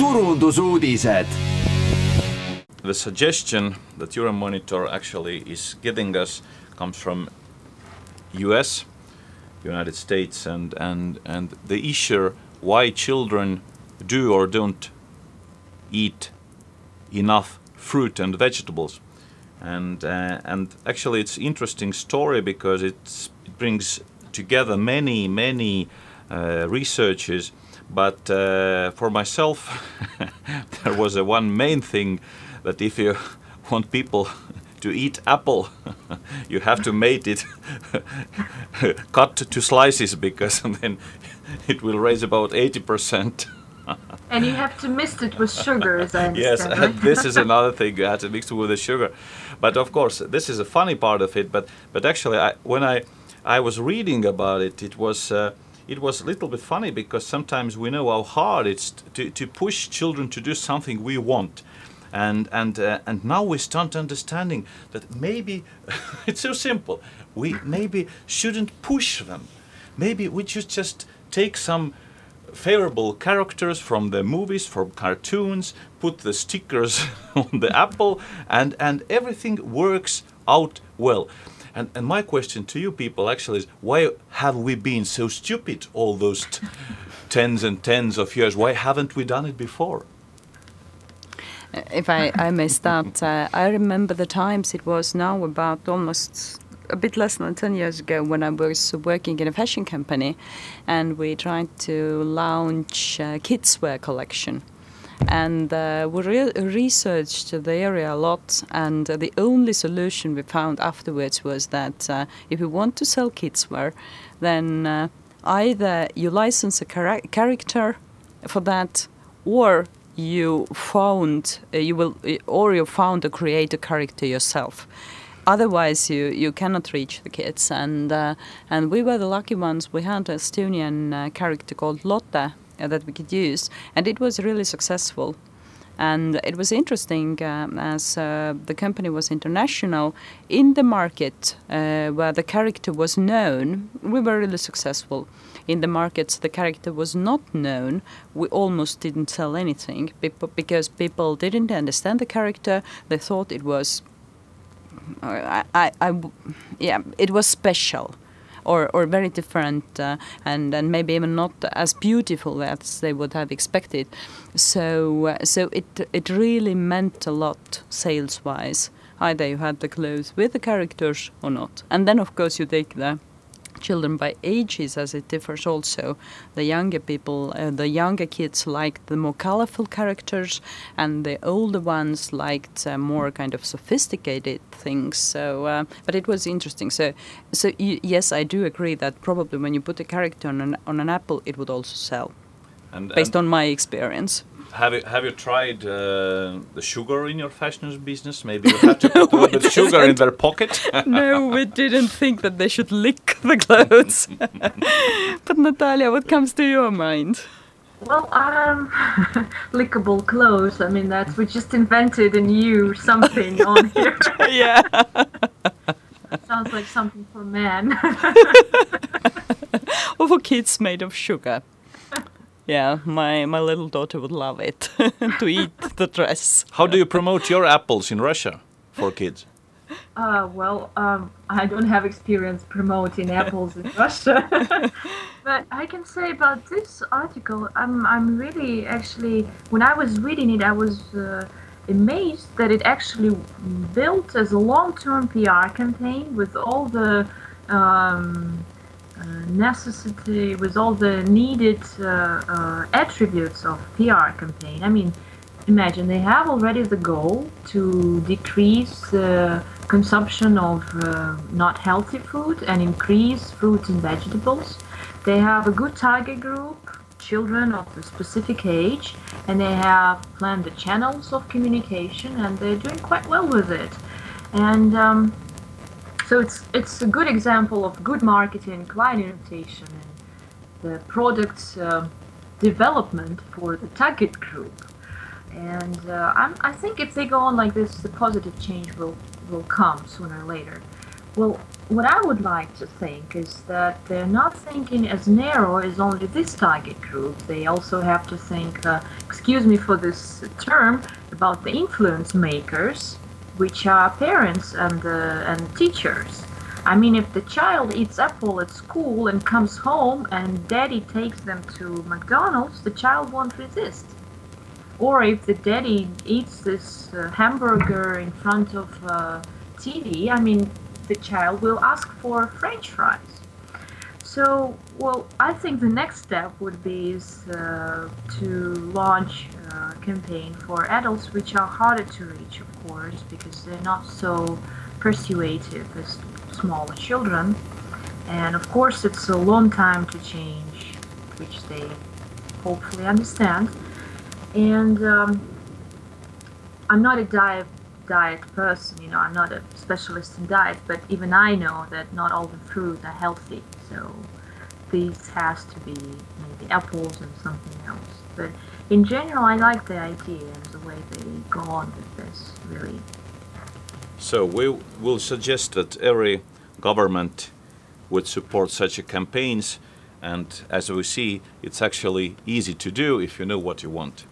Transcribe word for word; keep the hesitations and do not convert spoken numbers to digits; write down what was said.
turundusuudised. The suggestion that Euromonitor actually is giving us comes from U S, United States, and, and, and the issue why children do or don't eat enough fruit and vegetables. And, uh, and actually it's interesting story because it's, it brings together many, many uh, researchers. But uh, for myself, there was a one main thing that if you want people to eat apple, you have to make it cut to slices because then it will raise about eighty percent. And you have to mix it with sugar, as I understand. Yes, right? and this is another thing, you have to mix it with the sugar. But of course, this is a funny part of it. But but actually, I, when I I was reading about it, it was uh, it was a little bit funny because sometimes we know how hard it's to to push children to do something we want. And and uh, and now we start understanding that maybe it's so simple. We maybe shouldn't push them. Maybe we should just take some favorable characters from the movies, from cartoons, put the stickers on the apple, and and everything works out well. And and my question to you people actually is, why have we been so stupid all those t- tens and tens of years? Why haven't we done it before? If I, I may start, uh, I remember the times it was now about almost a bit less than ten years ago when I was working in a fashion company and we tried to launch a kids wear collection. And uh, we re- researched the area a lot, and uh, the only solution we found afterwards was that uh, if you want to sell kids wear, then uh, either you license a chara- character for that, or you found uh, you will or you found a create a character yourself. Otherwise you you cannot reach the kids, and uh, and we were the lucky ones. We had an Estonian uh, character called Lotte uh, that we could use, and it was really successful. And it was interesting um, as uh, the company was international in the market uh, where the character was known. We were really successful. In the markets the character was not known, we almost didn't sell anything because people didn't understand the character. They thought it was, I, I, I, yeah, it was special, or or very different, uh, and and maybe even not as beautiful as they would have expected. So uh, so it it really meant a lot sales wise. Either you had the clothes with the characters or not, and then of course you take the children by ages, as it differs also. The younger people, uh, the younger kids liked the more colorful characters, and the older ones liked uh, more kind of sophisticated things. So, uh, but it was interesting. So, so y- yes, I do agree that probably when you put a character on an on an apple, it would also sell, And, based and on my experience. Have you have you tried uh, the sugar in your fashion business? Maybe you have to put a little bit of sugar in their pocket. No, we didn't think that they should lick the clothes. But Natalia, what comes to your mind? Well, um, lickable clothes. I mean, that's we just invented a new something on here. Yeah. Sounds like something for men. Or for kids made of sugar. Yeah, my, my little daughter would love it, to eat the dress. How do you promote your apples in Russia for kids? Uh, well, um, I don't have experience promoting apples in Russia. But I can say about this article, I'm, I'm really actually, when I was reading it, I was uh, amazed that it actually built as a long-term P R campaign with all the um, uh, necessity, with all the needed uh, uh, attributes of P R campaign. I mean, imagine they have already the goal to decrease the uh, consumption of uh, not healthy food and increase fruits and vegetables. They have a good target group, children of a specific age, and they have planned the channels of communication, and they're doing quite well with it. And um, so it's it's a good example of good marketing, client invitation, and the product uh, development for the target group. And uh, I'm, I think if they go on like this, the positive change will, will come sooner or later. Well, what I would like to think is that they're not thinking as narrow as only this target group. They also have to think, uh, excuse me for this term, about the influence makers, which are parents and uh, and teachers. I mean, if the child eats apple at school and comes home and daddy takes them to McDonald's, the child won't resist. Or if the daddy eats this uh, hamburger in front of uh, T V, I mean, the child will ask for French fries. So, well, I think the next step would be is, uh, to launch a campaign for adults, which are harder to reach, of course, because they're not so persuasive as smaller children. And of course, it's a long time to change, which they hopefully understand. And um, I'm not a diet diet person, you know, I'm not a specialist in diet, but even I know that not all the fruit are healthy. So this has to be maybe apples and something else. But in general, I like the idea and the way they go on with this, really. So we will suggest that every government would support such a campaigns, and as we see, it's actually easy to do if you know what you want.